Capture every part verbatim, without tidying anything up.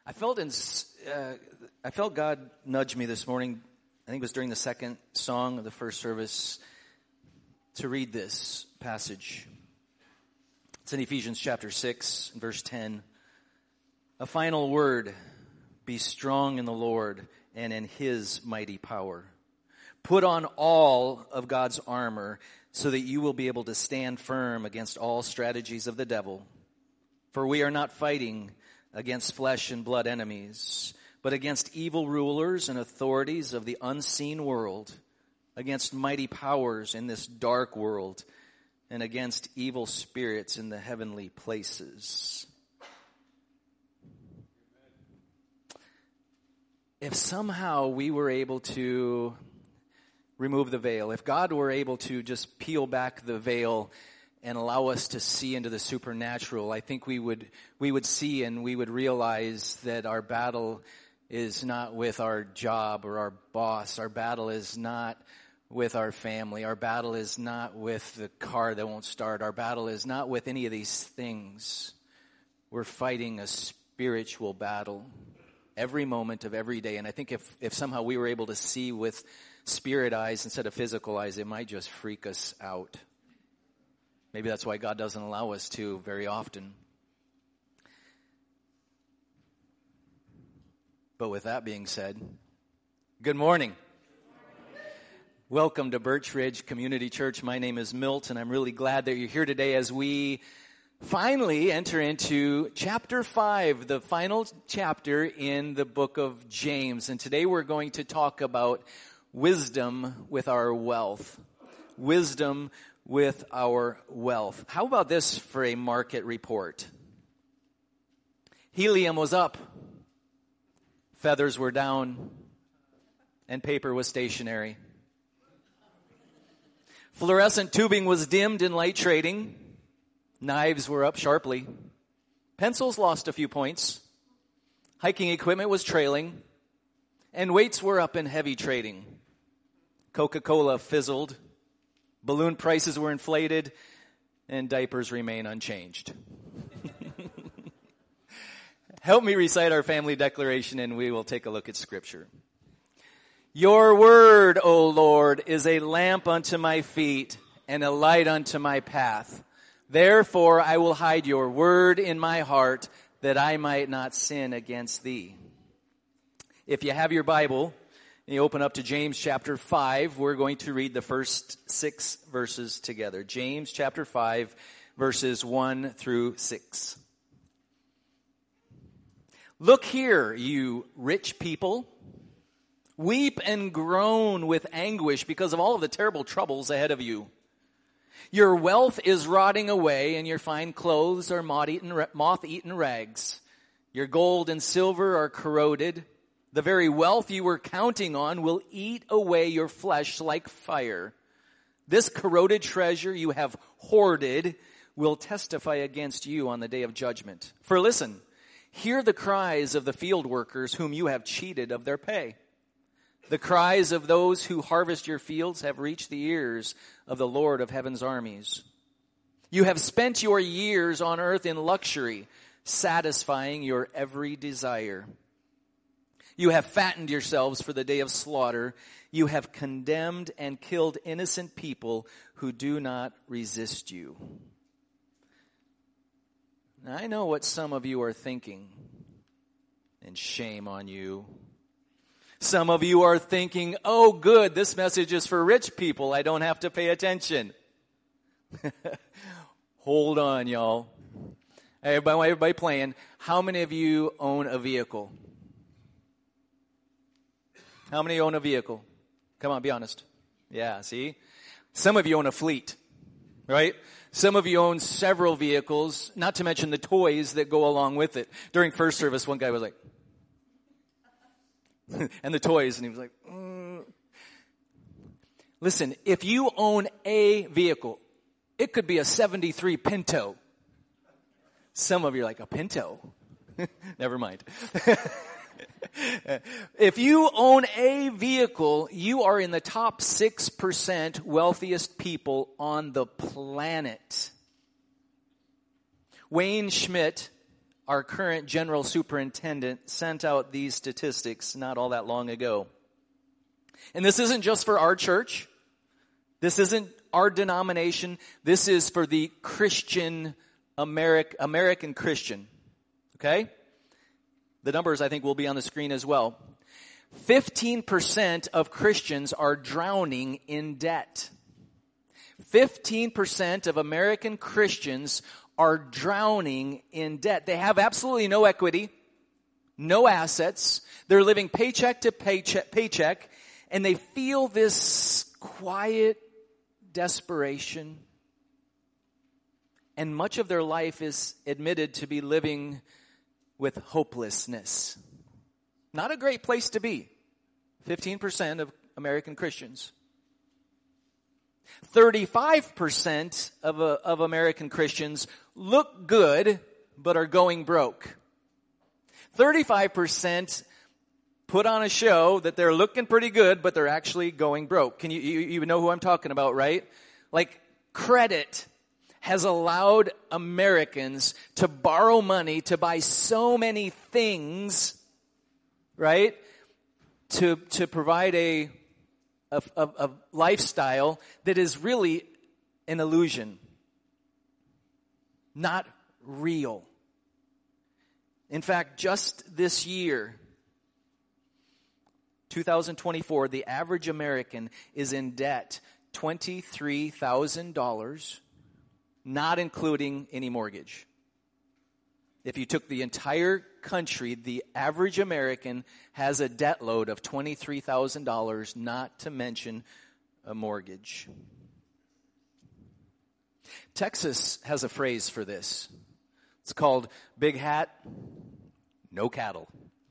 I felt in, uh, I felt God nudge me this morning. I think it was during the second song of the first service to read this passage. It's in Ephesians chapter six, verse ten. A final word: be strong in the Lord and in His mighty power. Put on all of God's armor so that you will be able to stand firm against all strategies of the devil. For we are not fighting against flesh and blood enemies, but against evil rulers and authorities of the unseen world, against mighty powers in this dark world, and against evil spirits in the heavenly places. If somehow we were able to remove the veil, if God were able to just peel back the veil and allow us to see into the supernatural, I think we would we would see and we would realize that our battle is not with our job or our boss. Our battle is not with our family. Our battle is not with the car that won't start. Our battle is not with any of these things. We're fighting a spiritual battle every moment of every day. And I think if, if somehow we were able to see with spirit eyes instead of physical eyes, it might just freak us out. Maybe that's why God doesn't allow us to very often. But with that being said, good morning. Welcome to Birch Ridge Community Church. My name is Milt, and I'm really glad that you're here today as we finally enter into chapter five, the final chapter in the book of James. And today we're going to talk about wisdom with our wealth. Wisdom with our wealth. How about this for a market report? Helium was up, feathers were down, and paper was stationary. Fluorescent tubing was dimmed in light trading. Knives were up sharply. Pencils lost a few points. Hiking equipment was trailing. And weights were up in heavy trading. Coca-Cola fizzled. Balloon prices were inflated, and diapers remain unchanged. Help me recite our family declaration, and we will take a look at Scripture. Your word, O Lord, is a lamp unto my feet and a light unto my path. Therefore I will hide your word in my heart, that I might not sin against thee. If you have your Bible, you open up to James chapter five. We're going to read the first six verses together. James chapter five, verses one through six. Look here, you rich people. Weep and groan with anguish because of all of the terrible troubles ahead of you. Your wealth is rotting away, and your fine clothes are moth-eaten, moth-eaten rags. Your gold and silver are corroded. The very wealth you were counting on will eat away your flesh like fire. This corroded treasure you have hoarded will testify against you on the day of judgment. For listen, hear the cries of the field workers whom you have cheated of their pay. The cries of those who harvest your fields have reached the ears of the Lord of heaven's armies. You have spent your years on earth in luxury, satisfying your every desire. You have fattened yourselves for the day of slaughter. You have condemned and killed innocent people who do not resist you. Now, I know what some of you are thinking, and shame on you. Some of you are thinking, oh good, this message is for rich people. I don't have to pay attention. Hold on, y'all. Everybody, everybody playing. How many of you own a vehicle? How many own a vehicle? Come on, be honest. Yeah, see? Some of you own a fleet, right? Some of you own several vehicles, not to mention the toys that go along with it. During first service, one guy was like, and the toys, and he was like, mm. Listen, if you own a vehicle, it could be a seventy-three Pinto. Some of you are like, a Pinto? Never mind. If you own a vehicle, you are in the top six percent wealthiest people on the planet. Wayne Schmidt, our current general superintendent, sent out these statistics not all that long ago. And this isn't just for our church. This isn't our denomination. This is for the Christian, American, American Christian. Okay? The numbers, I think, will be on the screen as well. fifteen percent of Christians are drowning in debt. fifteen percent of American Christians are drowning in debt. They have absolutely no equity, no assets. They're living paycheck to paycheck, paycheck, and they feel this quiet desperation. And much of their life is admitted to be living with hopelessness. Not a great place to be. fifteen percent of American Christians. thirty-five percent of, uh, of American Christians look good, but are going broke. thirty-five percent put on a show that they're looking pretty good, but they're actually going broke. Can you, you, you know who I'm talking about, right? Like, credit has allowed Americans to borrow money to buy so many things, right? To, to provide a, a, a, a lifestyle that is really an illusion. Not real. In fact, just this year, two thousand twenty-four, the average American is in debt twenty-three thousand dollars, not including any mortgage. If you took the entire country, the average American has a debt load of twenty-three thousand dollars, not to mention a mortgage. Texas has a phrase for this. It's called big hat, no cattle.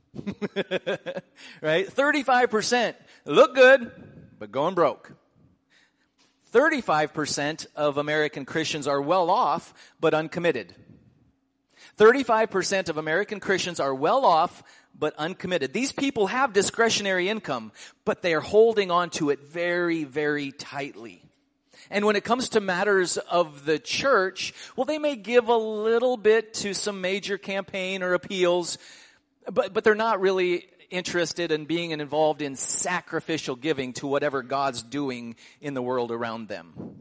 Right? thirty-five percent look good, but going broke. thirty-five percent of American Christians are well off, but uncommitted. thirty-five percent of American Christians are well off, but uncommitted. These people have discretionary income, but they are holding on to it very, very tightly. And when it comes to matters of the church, well, they may give a little bit to some major campaign or appeals, but, but they're not really interested in being involved in sacrificial giving to whatever God's doing in the world around them.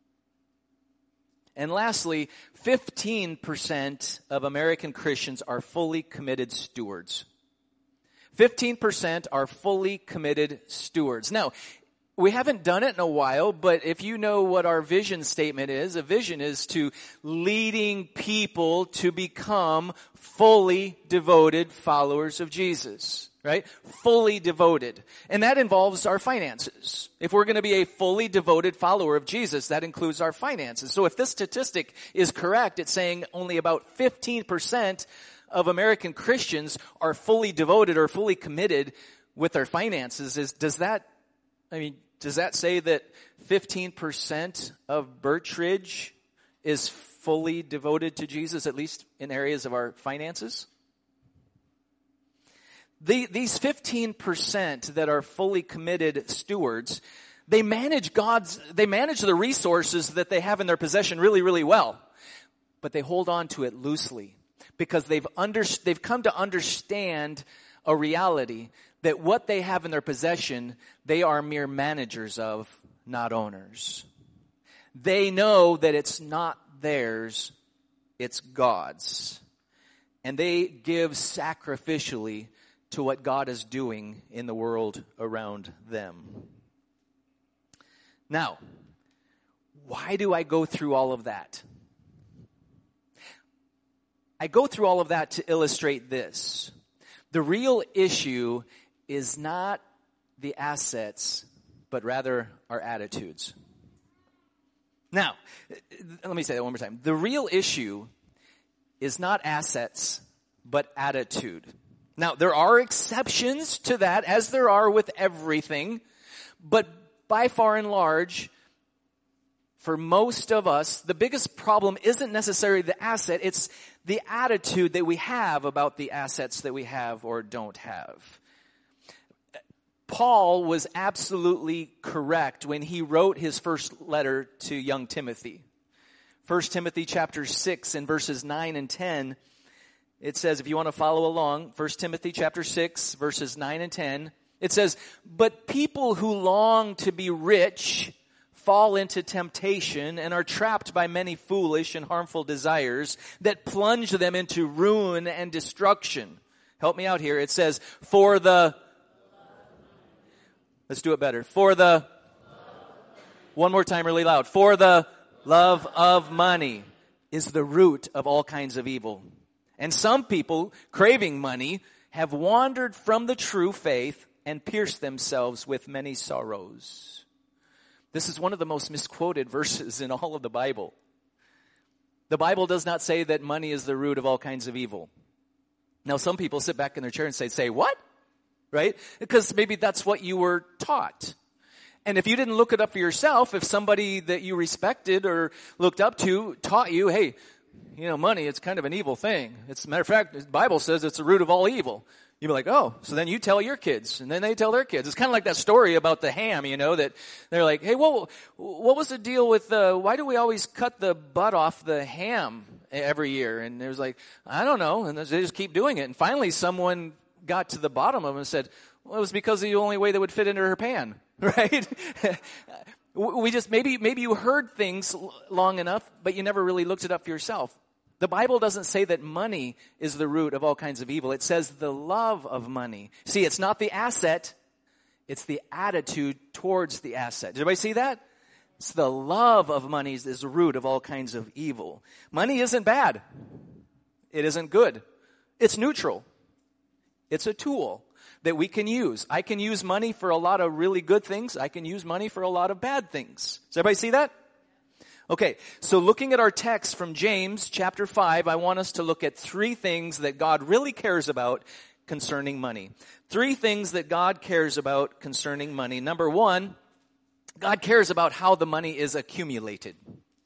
And lastly, fifteen percent of American Christians are fully committed stewards. fifteen percent are fully committed stewards. Now, we haven't done it in a while, but if you know what our vision statement is, a vision is to leading people to become fully devoted followers of Jesus, right? Fully devoted. And that involves our finances. If we're going to be a fully devoted follower of Jesus, that includes our finances. So if this statistic is correct, it's saying only about fifteen percent of American Christians are fully devoted or fully committed with their finances. Is, does that, I mean, does that say that fifteen percent of Birchridge is fully devoted to Jesus, at least in areas of our finances? The, these fifteen percent that are fully committed stewards, they manage God's, they manage the resources that they have in their possession really, really well. But they hold on to it loosely because they've under, they've come to understand a reality that what they have in their possession, they are mere managers of, not owners. They know that it's not theirs, it's God's. And they give sacrificially to what God is doing in the world around them. Now, why do I go through all of that? I go through all of that to illustrate this. The real issue is not the assets, but rather our attitudes. Now, let me say that one more time. The real issue is not assets, but attitude. Now, there are exceptions to that, as there are with everything, but by far and large, for most of us, the biggest problem isn't necessarily the asset, it's the attitude that we have about the assets that we have or don't have. Paul was absolutely correct when he wrote his first letter to young Timothy. First Timothy chapter six and verses nine and ten, It says, if you want to follow along, First Timothy chapter six, verses nine and ten, it says, but people who long to be rich fall into temptation and are trapped by many foolish and harmful desires that plunge them into ruin and destruction. Help me out here. It says, for the, let's do it better. For the, one more time really loud. For the love of money is the root of all kinds of evil. And some people, craving money, have wandered from the true faith and pierced themselves with many sorrows. This is one of the most misquoted verses in all of the Bible. The Bible does not say that money is the root of all kinds of evil. Now, some people sit back in their chair and say, say what? Right? Because maybe that's what you were taught. And if you didn't look it up for yourself, if somebody that you respected or looked up to taught you, hey, you know, money, it's kind of an evil thing. It's a matter of fact, the Bible says it's the root of all evil. You'd be like, oh, so then you tell your kids, and then they tell their kids. It's kind of like that story about the ham, you know, that they're like, hey, what, what was the deal with, uh, why do we always cut the butt off the ham every year? And it was like, I don't know. And they just keep doing it. And finally someone got to the bottom of it and said, well, it was because of the only way that would fit into her pan, right? We just, maybe, maybe you heard things long enough, but you never really looked it up for yourself. The Bible doesn't say that money is the root of all kinds of evil. It says the love of money. See, it's not the asset. It's the attitude towards the asset. Did everybody see that? It's the love of money is the root of all kinds of evil. Money isn't bad. It isn't good. It's neutral. It's a tool that we can use. I can use money for a lot of really good things. I can use money for a lot of bad things. Does everybody see that? Okay, so looking at our text from James chapter five, I want us to look at three things that God really cares about concerning money. Three things that God cares about concerning money. Number one, God cares about how the money is accumulated.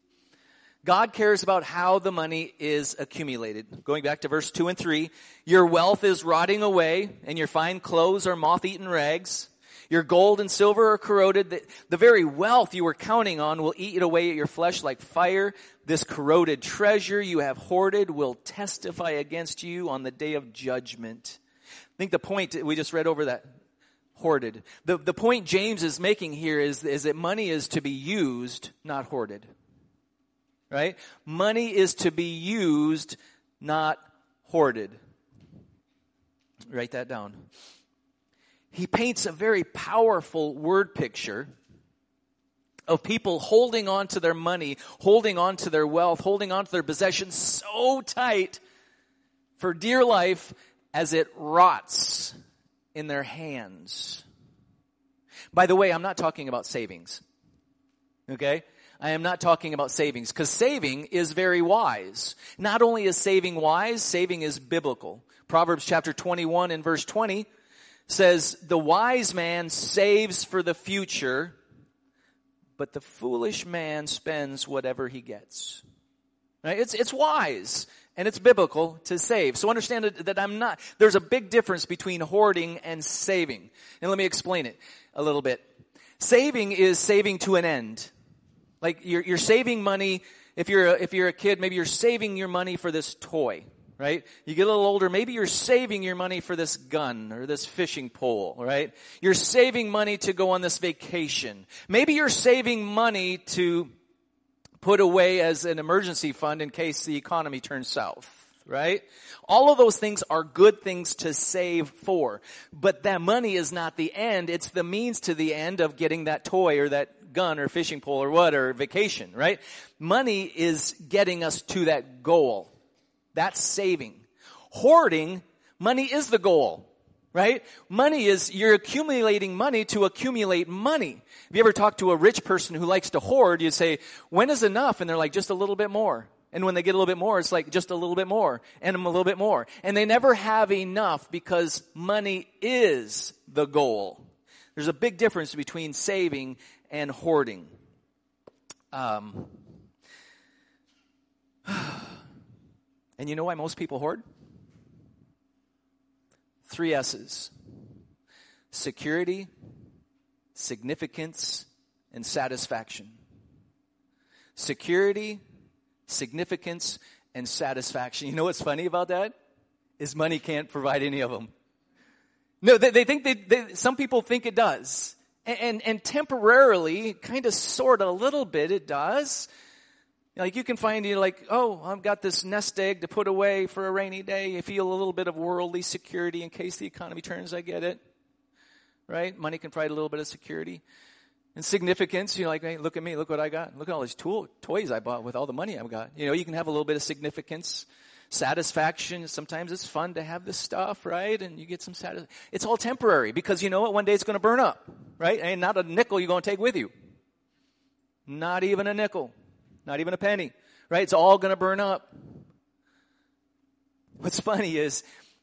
God cares about how the money is accumulated. Going back to verse two and three, your wealth is rotting away, and your fine clothes are moth-eaten rags. Your gold and silver are corroded. The, the very wealth you were counting on will eat away at your flesh like fire. This corroded treasure you have hoarded will testify against you on the day of judgment. I think the point, we just read over that, hoarded. The, the point James is making here is, is that money is to be used, not hoarded. Right? Money is to be used, not hoarded. Write that down. He paints a very powerful word picture of people holding on to their money, holding on to their wealth, holding on to their possessions so tight for dear life as it rots in their hands. By the way, I'm not talking about savings. Okay? I am not talking about savings, because saving is very wise. Not only is saving wise, saving is biblical. Proverbs chapter twenty-one and verse twenty says, the wise man saves for the future, but the foolish man spends whatever he gets. Right? It's, it's wise and it's biblical to save. So understand that, that I'm not, there's a big difference between hoarding and saving. And let me explain it a little bit. Saving is saving to an end. Like you're, you're saving money. If you're a, if you're a kid, maybe you're saving your money for this toy. Right? You get a little older, maybe you're saving your money for this gun or this fishing pole, right? You're saving money to go on this vacation. Maybe you're saving money to put away as an emergency fund in case the economy turns south, right? All of those things are good things to save for. But that money is not the end. It's the means to the end of getting that toy or that gun or fishing pole or what, or vacation, right? Money is getting us to that goal. That's saving. Hoarding, money is the goal, right? Money is, you're accumulating money to accumulate money. If you ever talk to a rich person who likes to hoard, you say, when is enough? And they're like, just a little bit more. And when they get a little bit more, it's like just a little bit more and a little bit more. And they never have enough because money is the goal. There's a big difference between saving and hoarding. Um... And you know why most people hoard? Three S's. Security, significance, and satisfaction. Security, significance, and satisfaction. You know what's funny about that? is money can't provide any of them. No, they, they think they, they, some people think it does. And, and, and temporarily, kind of, sort of, a little bit it does. Like you can find, you like, oh, I've got this nest egg to put away for a rainy day. You feel a little bit of worldly security in case the economy turns. I get it. Right? Money can provide a little bit of security. And significance, you know, like, hey, look at me, look what I got. Look at all these tool, toys I bought with all the money I've got. You know, you can have a little bit of significance, satisfaction. Sometimes it's fun to have this stuff, right? And you get some satisfaction. It's all temporary because you know what? One day it's going to burn up, right? And not a nickel you're going to take with you. Not even a nickel. Not even a penny, right? It's all going to burn up. What's funny is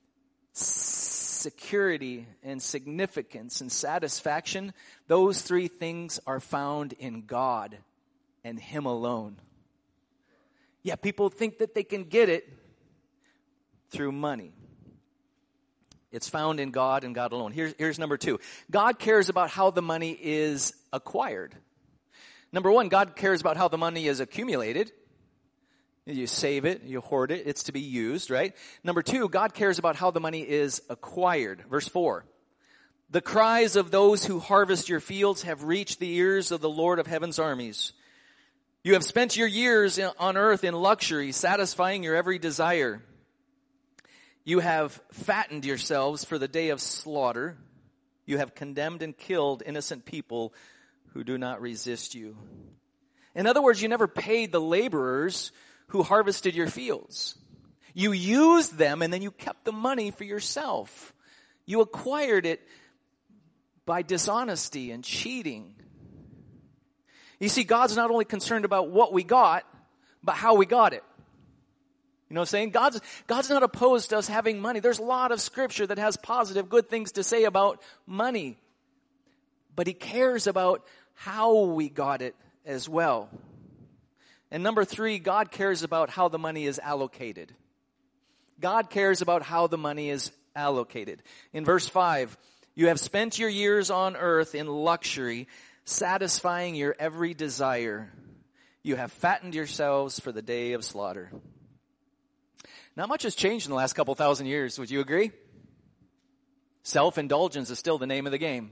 security and significance and satisfaction, those three things are found in God and Him alone. Yeah, people think that they can get it through money. It's found in God and God alone. Here's, here's number two. God cares about how the money is acquired. Number one, God cares about how the money is accumulated. You save it, you hoard it, it's to be used, right? Number two, God cares about how the money is acquired. Verse four, the cries of those who harvest your fields have reached the ears of the Lord of heaven's armies. You have spent your years on earth in luxury, satisfying your every desire. You have fattened yourselves for the day of slaughter. You have condemned and killed innocent people who do not resist you. In other words, you never paid the laborers who harvested your fields. You used them and then you kept the money for yourself. You acquired it by dishonesty and cheating. You see, God's not only concerned about what we got, but how we got it. You know what I'm saying? God's, God's not opposed to us having money. There's a lot of scripture that has positive, good things to say about money. But He cares about how we got it as well. And number three, God cares about how the money is allocated. God cares about how the money is allocated. In verse five, you have spent your years on earth in luxury, satisfying your every desire. You have fattened yourselves for the day of slaughter. Not much has changed in the last couple thousand years. Would you agree? Self-indulgence is still the name of the game.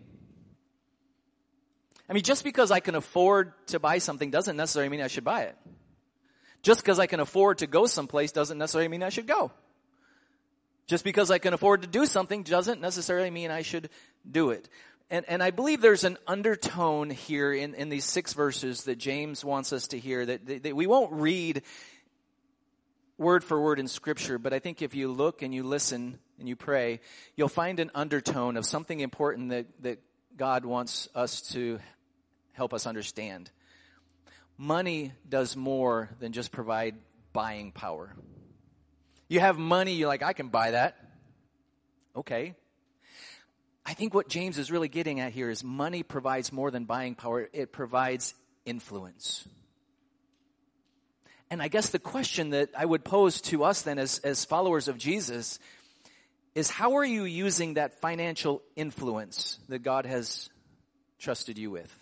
I mean, just because I can afford to buy something doesn't necessarily mean I should buy it. Just because I can afford to go someplace doesn't necessarily mean I should go. Just because I can afford to do something doesn't necessarily mean I should do it. And, and I believe there's an undertone here in, in these six verses that James wants us to hear, that, that, that we won't read word for word in Scripture, but I think if you look and you listen and you pray, you'll find an undertone of something important that, that God wants us to help us understand. Money does more than just provide buying power. You have money, you're like, I can buy that. Okay. I think what James is really getting at here is money provides more than buying power. It provides influence. And I guess the question that I would pose to us then as, as followers of Jesus is, how are you using that financial influence that God has trusted you with?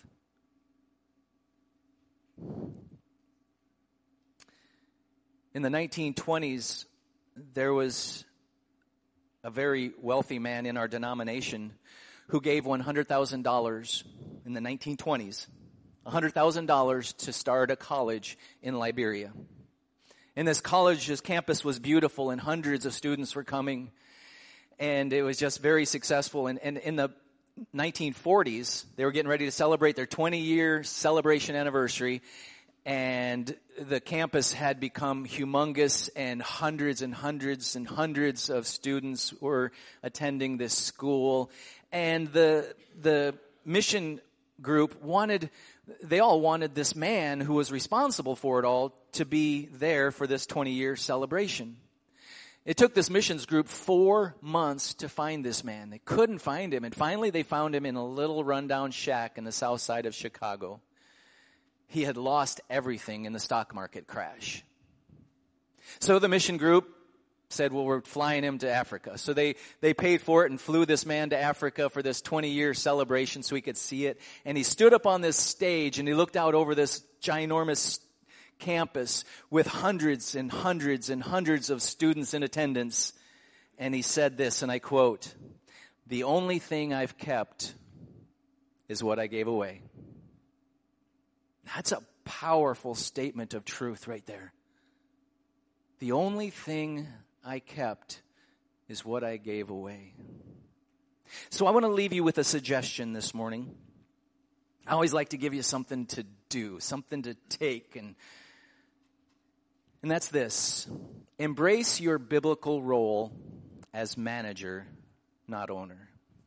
In the nineteen twenties, there was a very wealthy man in our denomination who gave one hundred thousand dollars in the nineteen twenties, one hundred thousand dollars to start a college in Liberia. In this college, his campus was beautiful and hundreds of students were coming, and it was just very successful. And, and in the nineteen forties, they were getting ready to celebrate their twenty-year celebration anniversary, and the campus had become humongous, and hundreds and hundreds and hundreds of students were attending this school. And the the mission group wanted, they all wanted this man who was responsible for it all to be there for this twenty-year celebration. It took this missions group four months to find this man. They couldn't find him, and finally they found him in a little rundown shack in the south side of Chicago. He had lost everything in the stock market crash. So the mission group said, well, we're flying him to Africa. So they, they paid for it and flew this man to Africa for this twenty-year celebration so he could see it. And he stood up on this stage and he looked out over this ginormous campus with hundreds and hundreds and hundreds of students in attendance. And he said this, and I quote, "The only thing I've kept is what I gave away." That's a powerful statement of truth right there. The only thing I kept is what I gave away. So I want to leave you with a suggestion this morning. I always like to give you something to do, something to take, and and that's this. Embrace your biblical role as manager, not owner.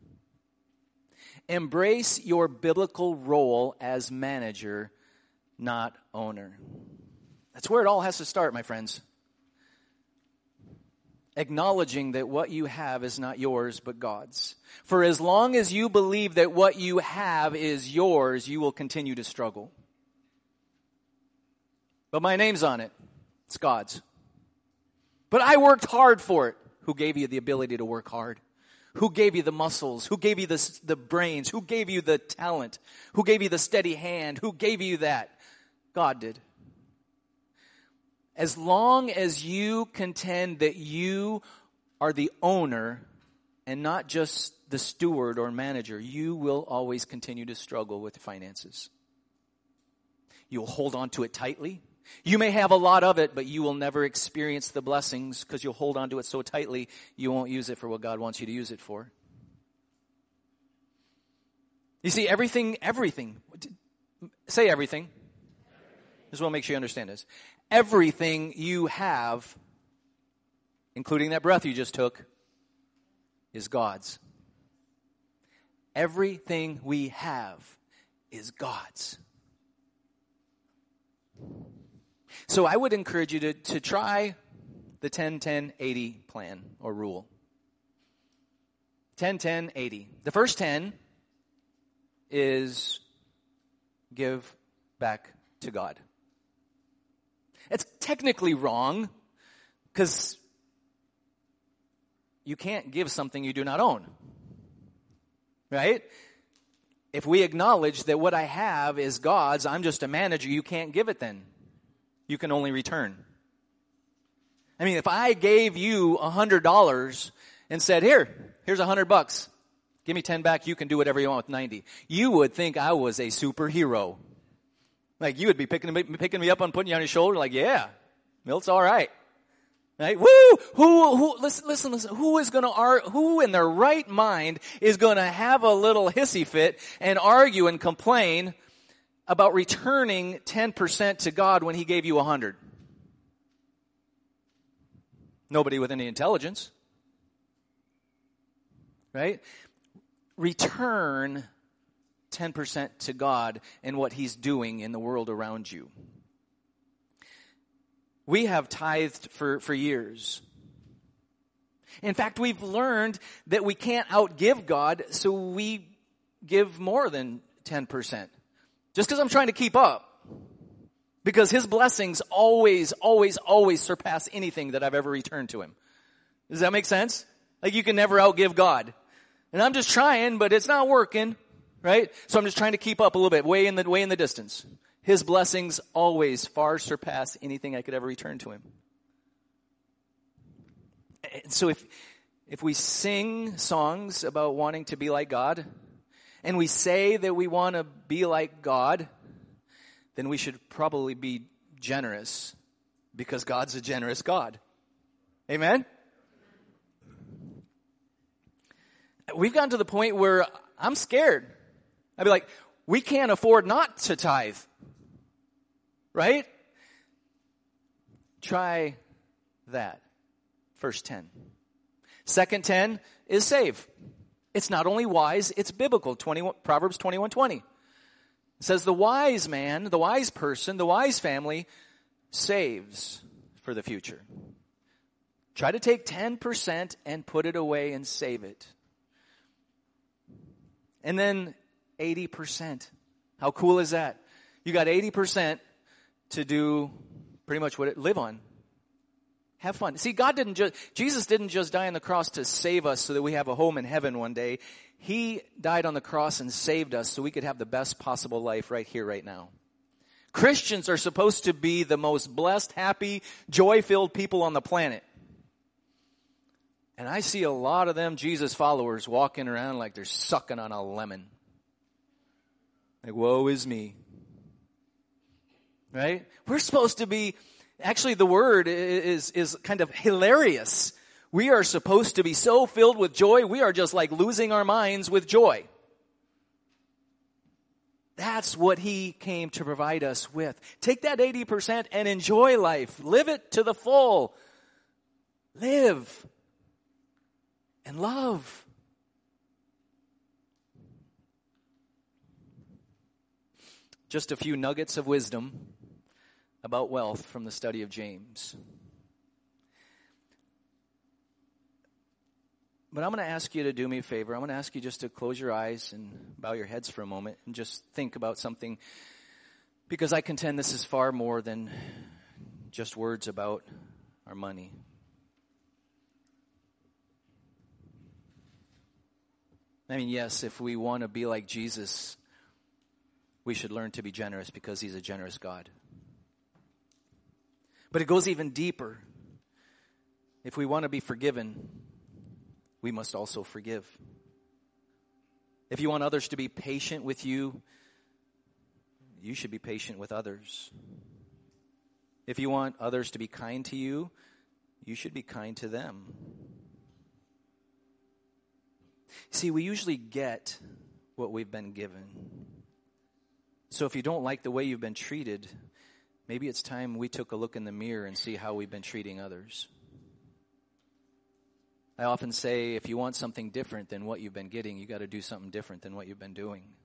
Embrace your biblical role as manager, not owner. That's where it all has to start, my friends. Acknowledging that what you have is not yours, but God's. For as long as you believe that what you have is yours, you will continue to struggle. But my name's on it. It's God's. But I worked hard for it. Who gave you the ability to work hard? Who gave you the muscles? Who gave you the, the brains? Who gave you the talent? Who gave you the steady hand? Who gave you that? God did. As long as you contend that you are the owner and not just the steward or manager, you will always continue to struggle with finances. You'll hold on to it tightly. You may have a lot of it, but you will never experience the blessings because you'll hold on to it so tightly, you won't use it for what God wants you to use it for. You see, everything, everything, say everything. Just want to make sure you understand this. Everything you have, including that breath you just took, is God's. Everything we have is God's. So I would encourage you to, to try the ten ten eighty plan or rule. ten ten eighty. The first ten is give back to God. It's technically wrong because you can't give something you do not own. Right? If we acknowledge that what I have is God's, I'm just a manager, you can't give it then. You can only return. I mean, if I gave you a hundred dollars and said, here, here's a hundred bucks. Give me ten back, you can do whatever you want with ninety. You would think I was a superhero. Like, you would be picking me, picking me up and putting you on your shoulder like, yeah, Milt's all right. Right? Woo! Who, who, listen, listen, listen. Who is gonna, ar- who in their right mind is gonna have a little hissy fit and argue and complain about returning ten percent to God when He gave you a hundred? Nobody with any intelligence. Right? Return ten percent to God and what He's doing in the world around you. We have tithed for, for years. In fact, we've learned that we can't outgive God, so we give more than ten percent. Just because I'm trying to keep up. Because His blessings always, always, always surpass anything that I've ever returned to Him. Does that make sense? Like, you can never outgive God. And I'm just trying, but it's not working. Right? So I'm just trying to keep up a little bit, way in the way in the distance. His blessings always far surpass anything I could ever return to Him. And so if if we sing songs about wanting to be like God, and we say that we want to be like God, then we should probably be generous, because God's a generous God. Amen? We've gotten to the point where I'm scared. I'd be like, we can't afford not to tithe. Right? Try that. First ten. Second ten is save. It's not only wise, it's biblical. twenty-one, Proverbs twenty-one twenty. It says the wise man, the wise person, the wise family saves for the future. Try to take ten percent and put it away and save it. And then eighty percent. How cool is that? You got eighty percent to do pretty much what it, live on. Have fun. See, God didn't just, Jesus didn't just die on the cross to save us so that we have a home in heaven one day. He died on the cross and saved us so we could have the best possible life right here, right now. Christians are supposed to be the most blessed, happy, joy-filled people on the planet. And I see a lot of them Jesus followers walking around like they're sucking on a lemon. Like, woe is me. Right? We're supposed to be, actually the word is, is kind of hilarious. We are supposed to be so filled with joy, we are just like losing our minds with joy. That's what he came to provide us with. Take that eighty percent and enjoy life. Live it to the full. Live and love. Just a few nuggets of wisdom about wealth from the study of James. But I'm going to ask you to do me a favor. I'm going to ask you just to close your eyes and bow your heads for a moment and just think about something, because I contend this is far more than just words about our money. I mean, yes, if we want to be like Jesus, we should learn to be generous because he's a generous God. But it goes even deeper. If we want to be forgiven, we must also forgive. If you want others to be patient with you, you should be patient with others. If you want others to be kind to you, you should be kind to them. See, we usually get what we've been given. So if you don't like the way you've been treated, maybe it's time we took a look in the mirror and see how we've been treating others. I often say, if you want something different than what you've been getting, you got to do something different than what you've been doing.